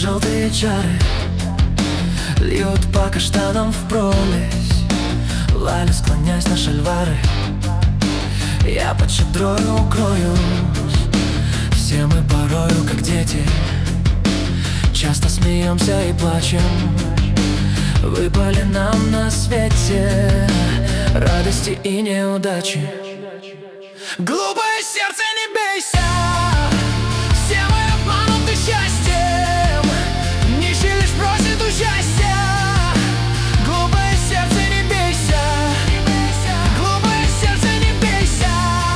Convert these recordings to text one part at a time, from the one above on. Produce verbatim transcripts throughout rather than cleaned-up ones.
желтые чары льют по каштанам в пролезь. Лали, склонясь на шальвары, я под щедрою укроюсь. Все мы порою, как дети, часто смеемся и плачем. Выпали нам на свете радости и неудачи. Глупое сердце, не бейся, все мы обмануты счастьем. Нищий лишь просит участия. Глупое сердце, не бейся, глупое сердце, не бейся.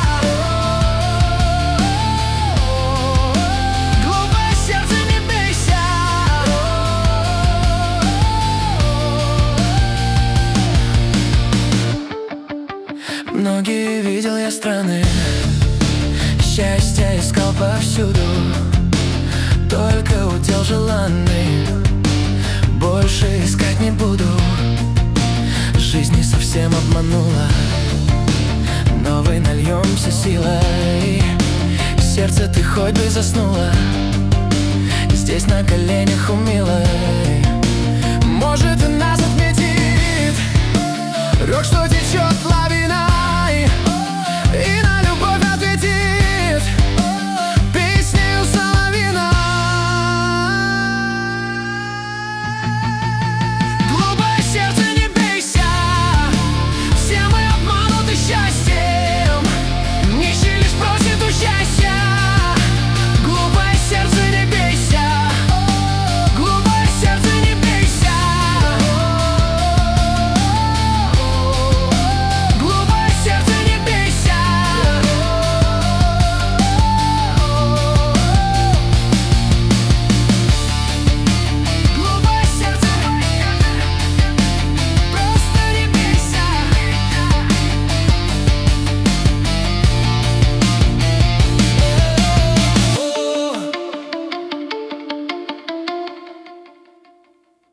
Глупое сердце, не бейся. Многие видел я страны, счастье искал повсюду, только удел желанный, больше искать не буду. Жизнь не совсем обманула, новой нальемся силой. Сердце, ты хоть бы заснула здесь на коленях у милой. Может, и нас отметит рек, что течет.